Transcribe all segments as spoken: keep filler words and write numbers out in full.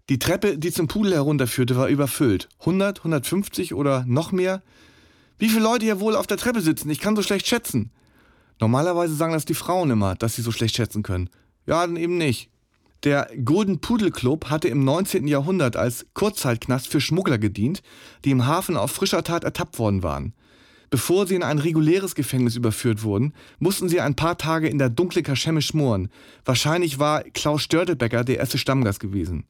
Die Treppe, die zum Pudel herunterführte, war überfüllt. hundert, hundertfünfzig oder noch mehr? Wie viele Leute hier wohl auf der Treppe sitzen? Ich kann so schlecht schätzen. Normalerweise sagen das die Frauen immer, dass sie so schlecht schätzen können. Ja, dann eben nicht. Der Golden Pudel Club hatte im neunzehnten Jahrhundert als Kurzzeitknast für Schmuggler gedient, die im Hafen auf frischer Tat ertappt worden waren. Bevor sie in ein reguläres Gefängnis überführt wurden, mussten sie ein paar Tage in der dunklen Kaschemme schmoren. Wahrscheinlich war Klaus Störtebecker der erste Stammgast gewesen.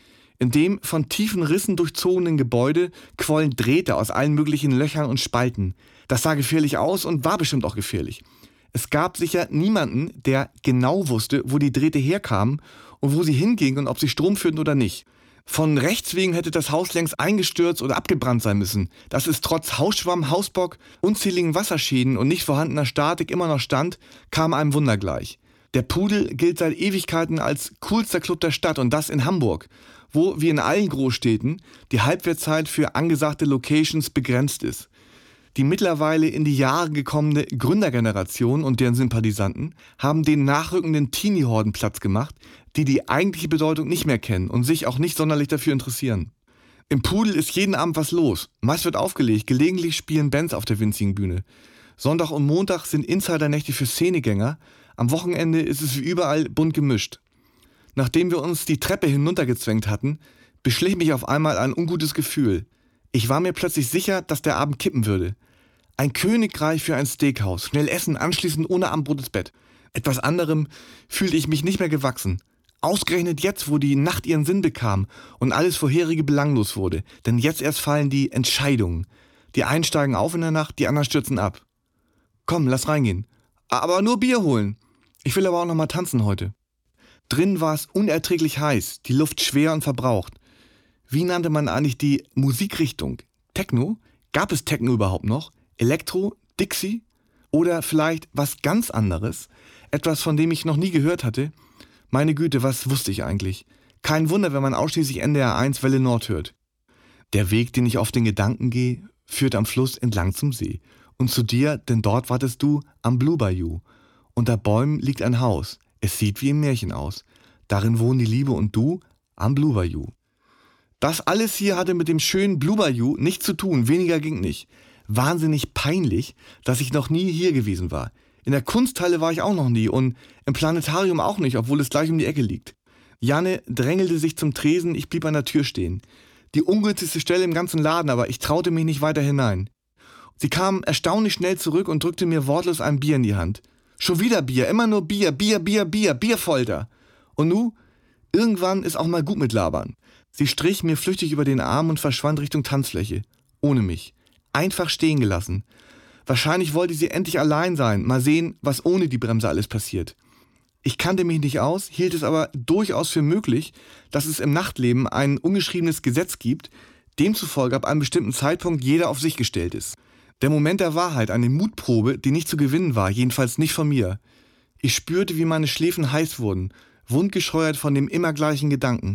In dem von tiefen Rissen durchzogenen Gebäude quollen Drähte aus allen möglichen Löchern und Spalten. Das sah gefährlich aus und war bestimmt auch gefährlich. Es gab sicher niemanden, der genau wusste, wo die Drähte herkamen und wo sie hingingen und ob sie Strom führten oder nicht. Von rechts wegen hätte das Haus längst eingestürzt oder abgebrannt sein müssen. Dass es trotz Hausschwamm, Hausbock, unzähligen Wasserschäden und nicht vorhandener Statik immer noch stand, kam einem Wunder gleich. Der Pudel gilt seit Ewigkeiten als coolster Club der Stadt und das in Hamburg, wo, wie in allen Großstädten, die Halbwertszeit für angesagte Locations begrenzt ist. Die mittlerweile in die Jahre gekommene Gründergeneration und deren Sympathisanten haben den nachrückenden Teenie-Horden Platz gemacht, die die eigentliche Bedeutung nicht mehr kennen und sich auch nicht sonderlich dafür interessieren. Im Pudel ist jeden Abend was los. Meist wird aufgelegt, gelegentlich spielen Bands auf der winzigen Bühne. Sonntag und Montag sind Insidernächte für Szenegänger, am Wochenende ist es wie überall bunt gemischt. Nachdem wir uns die Treppe hinuntergezwängt hatten, beschlich mich auf einmal ein ungutes Gefühl. Ich war mir plötzlich sicher, dass der Abend kippen würde. Ein Königreich für ein Steakhouse, schnell essen, anschließend ohne Abendbrot ins Bett. Etwas anderem fühlte ich mich nicht mehr gewachsen. Ausgerechnet jetzt, wo die Nacht ihren Sinn bekam und alles Vorherige belanglos wurde. Denn jetzt erst fallen die Entscheidungen. Die einen steigen auf in der Nacht, die anderen stürzen ab. Komm, lass reingehen. Aber nur Bier holen. Ich will aber auch noch mal tanzen heute. Drin war es unerträglich heiß, die Luft schwer und verbraucht. Wie nannte man eigentlich die Musikrichtung? Techno? Gab es Techno überhaupt noch? Elektro? Dixie? Oder vielleicht was ganz anderes? Etwas, von dem ich noch nie gehört hatte? Meine Güte, was wusste ich eigentlich? Kein Wunder, wenn man ausschließlich N D R eins Welle Nord hört. Der Weg, den ich auf den Gedanken gehe, führt am Fluss entlang zum See. Und zu dir, denn dort wartest du am Blue Bayou. Unter Bäumen liegt ein Haus. Es sieht wie im Märchen aus. Darin wohnen die Liebe und du am Blue Bayou. Das alles hier hatte mit dem schönen Blue Bayou nichts zu tun, weniger ging nicht. Wahnsinnig peinlich, dass ich noch nie hier gewesen war. In der Kunsthalle war ich auch noch nie und im Planetarium auch nicht, obwohl es gleich um die Ecke liegt. Janne drängelte sich zum Tresen, ich blieb an der Tür stehen. Die ungünstigste Stelle im ganzen Laden, aber ich traute mich nicht weiter hinein. Sie kam erstaunlich schnell zurück und drückte mir wortlos ein Bier in die Hand. Schon wieder Bier, immer nur Bier, Bier, Bier, Bier, Bierfolter. Und nu? Irgendwann ist auch mal gut mit Labern. Sie strich mir flüchtig über den Arm und verschwand Richtung Tanzfläche. Ohne mich. Einfach stehen gelassen. Wahrscheinlich wollte sie endlich allein sein, mal sehen, was ohne die Bremse alles passiert. Ich kannte mich nicht aus, hielt es aber durchaus für möglich, dass es im Nachtleben ein ungeschriebenes Gesetz gibt, demzufolge ab einem bestimmten Zeitpunkt jeder auf sich gestellt ist. Der Moment der Wahrheit, eine Mutprobe, die nicht zu gewinnen war, jedenfalls nicht von mir. Ich spürte, wie meine Schläfen heiß wurden, wundgescheuert von dem immer gleichen Gedanken.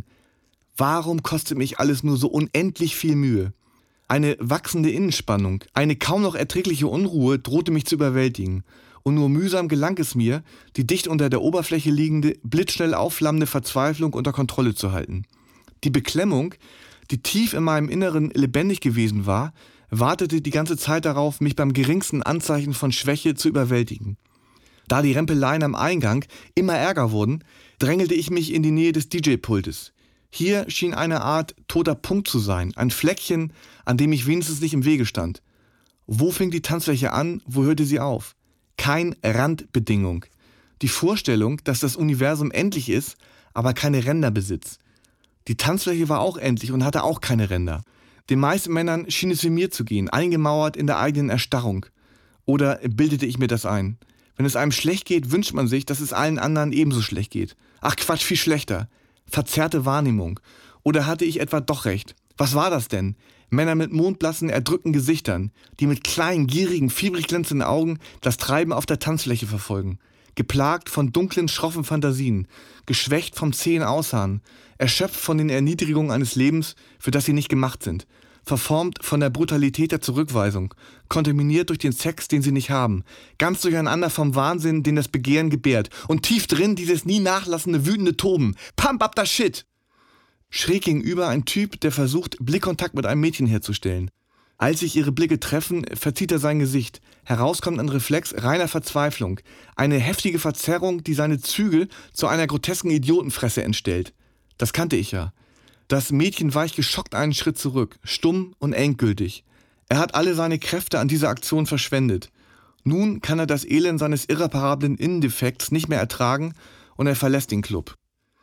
Warum kostet mich alles nur so unendlich viel Mühe? Eine wachsende Innenspannung, eine kaum noch erträgliche Unruhe drohte mich zu überwältigen. Und nur mühsam gelang es mir, die dicht unter der Oberfläche liegende, blitzschnell aufflammende Verzweiflung unter Kontrolle zu halten. Die Beklemmung, die tief in meinem Inneren lebendig gewesen war, wartete die ganze Zeit darauf, mich beim geringsten Anzeichen von Schwäche zu überwältigen. Da die Rempeleien am Eingang immer ärger wurden, drängelte ich mich in die Nähe des D J-Pultes. Hier schien eine Art toter Punkt zu sein, ein Fleckchen, an dem ich wenigstens nicht im Wege stand. Wo fing die Tanzfläche an, wo hörte sie auf? Kein Randbedingung. Die Vorstellung, dass das Universum endlich ist, aber keine Ränder besitzt. Die Tanzfläche war auch endlich und hatte auch keine Ränder. Den meisten Männern schien es wie mir zu gehen, eingemauert in der eigenen Erstarrung. Oder bildete ich mir das ein? Wenn es einem schlecht geht, wünscht man sich, dass es allen anderen ebenso schlecht geht. Ach Quatsch, viel schlechter. Verzerrte Wahrnehmung. Oder hatte ich etwa doch recht? Was war das denn? Männer mit mondblassen, erdrückten Gesichtern, die mit kleinen, gierigen, fiebrig glänzenden Augen das Treiben auf der Tanzfläche verfolgen. Geplagt von dunklen, schroffen Fantasien, geschwächt vom zähen Ausharren, erschöpft von den Erniedrigungen eines Lebens, für das sie nicht gemacht sind, verformt von der Brutalität der Zurückweisung, kontaminiert durch den Sex, den sie nicht haben, ganz durcheinander vom Wahnsinn, den das Begehren gebärt, und tief drin dieses nie nachlassende, wütende Toben. Pump up the shit! Schräg gegenüber ein Typ, der versucht, Blickkontakt mit einem Mädchen herzustellen. Als sich ihre Blicke treffen, verzieht er sein Gesicht. Herauskommt ein Reflex reiner Verzweiflung. Eine heftige Verzerrung, die seine Züge zu einer grotesken Idiotenfresse entstellt. Das kannte ich ja. Das Mädchen weicht geschockt einen Schritt zurück, stumm und endgültig. Er hat alle seine Kräfte an dieser Aktion verschwendet. Nun kann er das Elend seines irreparablen Innendefekts nicht mehr ertragen und er verlässt den Club.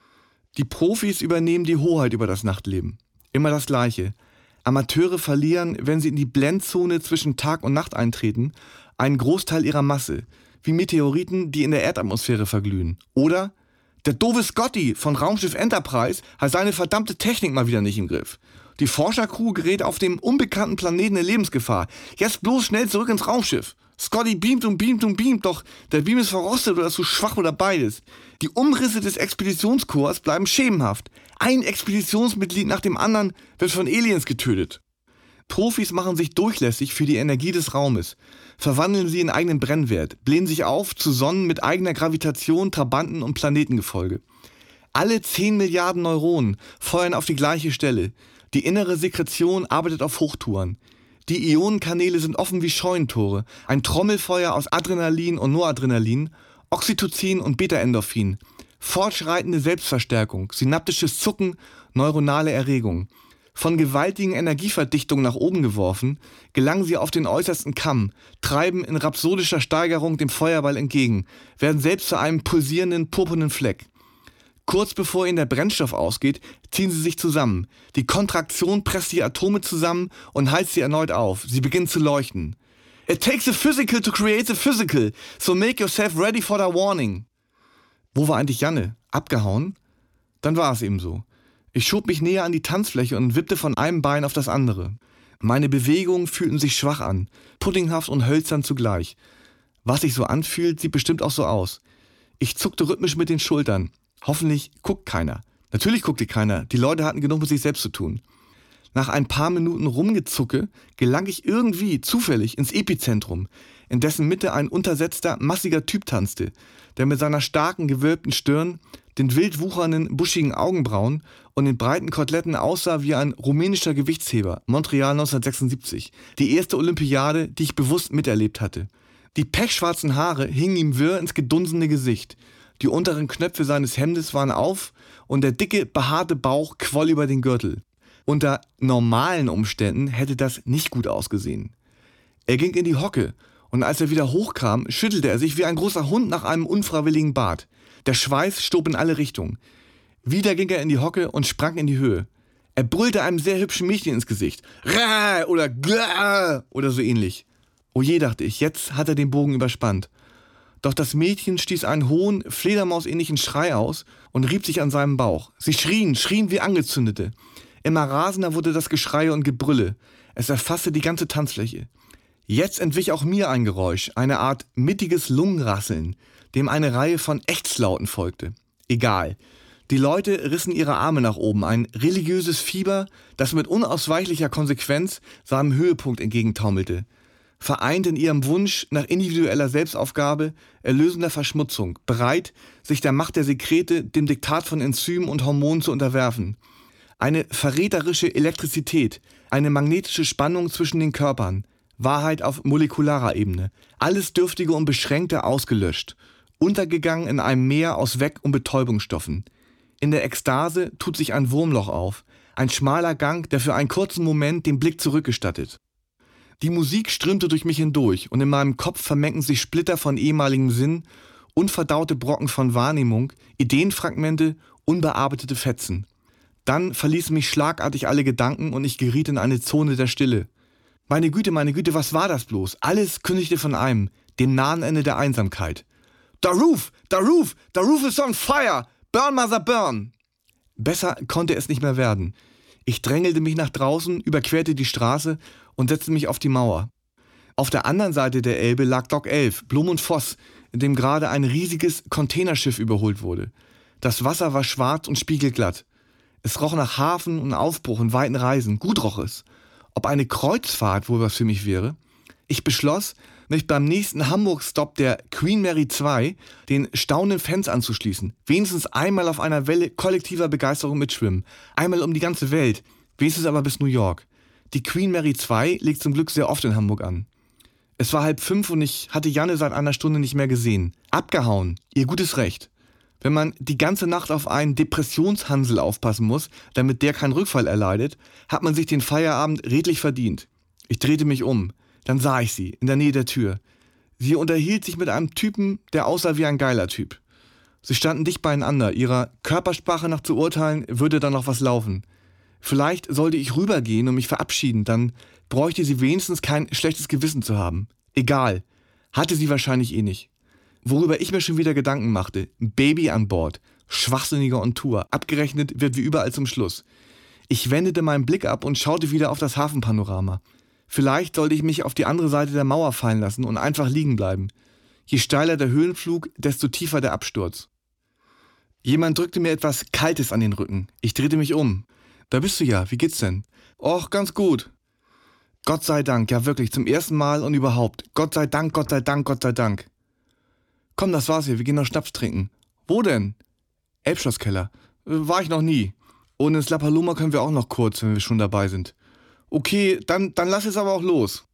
Die Profis übernehmen die Hoheit über das Nachtleben. Immer das Gleiche. Amateure verlieren, wenn sie in die Blendzone zwischen Tag und Nacht eintreten, einen Großteil ihrer Masse, wie Meteoriten, die in der Erdatmosphäre verglühen. Oder der doofe Scotty von Raumschiff Enterprise hat seine verdammte Technik mal wieder nicht im Griff. Die Forschercrew gerät auf dem unbekannten Planeten in Lebensgefahr. Jetzt bloß schnell zurück ins Raumschiff. Scotty beamt und beamt und beamt, doch der Beam ist verrostet oder zu schwach oder beides. Die Umrisse des Expeditionskorps bleiben schemenhaft. Ein Expeditionsmitglied nach dem anderen wird von Aliens getötet. Profis machen sich durchlässig für die Energie des Raumes, verwandeln sie in eigenen Brennwert, blähen sich auf zu Sonnen mit eigener Gravitation, Trabanten und Planetengefolge. Alle zehn Milliarden Neuronen feuern auf die gleiche Stelle. Die innere Sekretion arbeitet auf Hochtouren. Die Ionenkanäle sind offen wie Scheunentore, ein Trommelfeuer aus Adrenalin und Noradrenalin, Oxytocin und Beta-Endorphin, fortschreitende Selbstverstärkung, synaptisches Zucken, neuronale Erregung. Von gewaltigen Energieverdichtungen nach oben geworfen, gelangen sie auf den äußersten Kamm, treiben in rhapsodischer Steigerung dem Feuerball entgegen, werden selbst zu einem pulsierenden, purpurnen Fleck. Kurz bevor ihnen der Brennstoff ausgeht, ziehen sie sich zusammen. Die Kontraktion presst die Atome zusammen und heizt sie erneut auf. Sie beginnen zu leuchten. It takes a physical to create a physical, so make yourself ready for the warning. Wo war eigentlich Janne? Abgehauen? Dann war es eben so. Ich schob mich näher an die Tanzfläche und wippte von einem Bein auf das andere. Meine Bewegungen fühlten sich schwach an, puddinghaft und hölzern zugleich. Was sich so anfühlt, sieht bestimmt auch so aus. Ich zuckte rhythmisch mit den Schultern. Hoffentlich guckt keiner. Natürlich guckte keiner, die Leute hatten genug mit sich selbst zu tun. Nach ein paar Minuten Rumgezucke gelang ich irgendwie zufällig ins Epizentrum, in dessen Mitte ein untersetzter, massiger Typ tanzte, der mit seiner starken, gewölbten Stirn, den wild wuchernden, buschigen Augenbrauen und den breiten Koteletten aussah wie ein rumänischer Gewichtsheber, Montreal neunzehnhundertsechsundsiebzig, die erste Olympiade, die ich bewusst miterlebt hatte. Die pechschwarzen Haare hingen ihm wirr ins gedunsene Gesicht. Die unteren Knöpfe seines Hemdes waren auf und der dicke, behaarte Bauch quoll über den Gürtel. Unter normalen Umständen hätte das nicht gut ausgesehen. Er ging in die Hocke und als er wieder hochkam, schüttelte er sich wie ein großer Hund nach einem unfreiwilligen Bad. Der Schweiß stob in alle Richtungen. Wieder ging er in die Hocke und sprang in die Höhe. Er brüllte einem sehr hübschen Mädchen ins Gesicht. Rah! Oder Gah! Oder so ähnlich. Oh je, dachte ich, jetzt hat er den Bogen überspannt. Doch das Mädchen stieß einen hohen, fledermausähnlichen Schrei aus und rieb sich an seinem Bauch. Sie schrien, schrien wie Angezündete. Immer rasender wurde das Geschrei und Gebrülle. Es erfasste die ganze Tanzfläche. Jetzt entwich auch mir ein Geräusch, eine Art mittiges Lungenrasseln, dem eine Reihe von Ächzlauten folgte. Egal. Die Leute rissen ihre Arme nach oben, ein religiöses Fieber, das mit unausweichlicher Konsequenz seinem Höhepunkt entgegentaumelte. Vereint in ihrem Wunsch nach individueller Selbstaufgabe, erlösender Verschmutzung, bereit, sich der Macht der Sekrete, dem Diktat von Enzymen und Hormonen zu unterwerfen. Eine verräterische Elektrizität, eine magnetische Spannung zwischen den Körpern, Wahrheit auf molekularer Ebene, alles Dürftige und Beschränkte ausgelöscht, untergegangen in einem Meer aus Weg- und Betäubungsstoffen. In der Ekstase tut sich ein Wurmloch auf, ein schmaler Gang, der für einen kurzen Moment den Blick zurückgestattet. Die Musik strömte durch mich hindurch und in meinem Kopf vermengten sich Splitter von ehemaligem Sinn, unverdaute Brocken von Wahrnehmung, Ideenfragmente, unbearbeitete Fetzen. Dann verließen mich schlagartig alle Gedanken und ich geriet in eine Zone der Stille. Meine Güte, meine Güte, was war das bloß? Alles kündigte von einem, dem nahen Ende der Einsamkeit. The roof, the roof, the roof is on fire! Burn, mother, burn! Besser konnte es nicht mehr werden. Ich drängelte mich nach draußen, überquerte die Straße und setzte mich auf die Mauer. Auf der anderen Seite der Elbe lag Dock elf, Blum und Voss, in dem gerade ein riesiges Containerschiff überholt wurde. Das Wasser war schwarz und spiegelglatt. Es roch nach Hafen und Aufbruch und weiten Reisen. Gut roch es. Ob eine Kreuzfahrt wohl was für mich wäre? Ich beschloss, mich beim nächsten Hamburg-Stop der Queen Mary zwei den staunenden Fans anzuschließen. Wenigstens einmal auf einer Welle kollektiver Begeisterung mitschwimmen. Einmal um die ganze Welt, wenigstens aber bis New York. Die Queen Mary zwei legt zum Glück sehr oft in Hamburg an. Es war halb fünf und ich hatte Janne seit einer Stunde nicht mehr gesehen. Abgehauen, ihr gutes Recht. Wenn man die ganze Nacht auf einen Depressionshansel aufpassen muss, damit der keinen Rückfall erleidet, hat man sich den Feierabend redlich verdient. Ich drehte mich um. Dann sah ich sie, in der Nähe der Tür. Sie unterhielt sich mit einem Typen, der aussah wie ein geiler Typ. Sie standen dicht beieinander. Ihrer Körpersprache nach zu urteilen, würde da noch was laufen. Vielleicht sollte ich rübergehen und mich verabschieden, dann bräuchte sie wenigstens kein schlechtes Gewissen zu haben. Egal. Hatte sie wahrscheinlich eh nicht. Worüber ich mir schon wieder Gedanken machte. Ein Baby an Bord. Schwachsinniger on Tour. Abgerechnet wird wie überall zum Schluss. Ich wendete meinen Blick ab und schaute wieder auf das Hafenpanorama. Vielleicht sollte ich mich auf die andere Seite der Mauer fallen lassen und einfach liegen bleiben. Je steiler der Höhenflug, desto tiefer der Absturz. Jemand drückte mir etwas Kaltes an den Rücken. Ich drehte mich um. Da bist du ja, wie geht's denn? Och, ganz gut. Gott sei Dank, ja wirklich, zum ersten Mal und überhaupt. Gott sei Dank, Gott sei Dank, Gott sei Dank. Komm, das war's hier, wir gehen noch Schnaps trinken. Wo denn? Elbschlosskeller. Äh, war ich noch nie. Und ins La Paloma können wir auch noch kurz, wenn wir schon dabei sind. Okay, dann, dann lass es aber auch los.